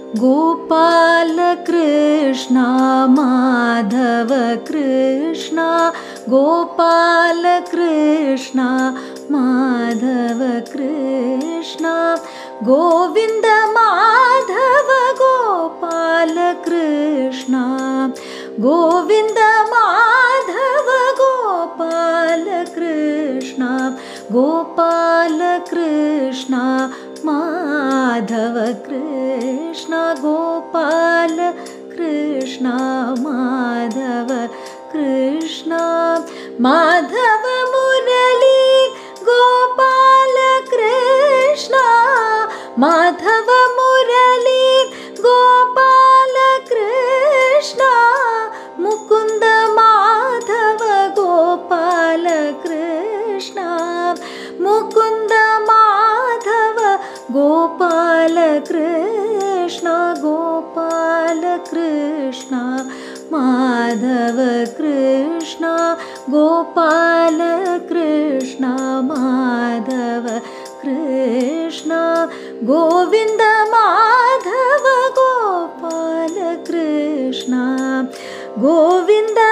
Gopal Krishna Madhava Krishna Gopal Krishna Madhava Krishna Govind Madhava Gopal Krishna Govind Madhava Gopal Krishna Gopal Krishna Madhava Krishna Gopal Krishna Madhava Krishna Madhava Murali Gopal Krishna Madhava Murali Gopal Krishna Mukund Madhava Gopal Krishna Mukund Madhava Gopal Krishna Gopal Krishna Madhava Krishna Gopal Krishna Madhava Krishna Govind Madhava Gopal Krishna Govind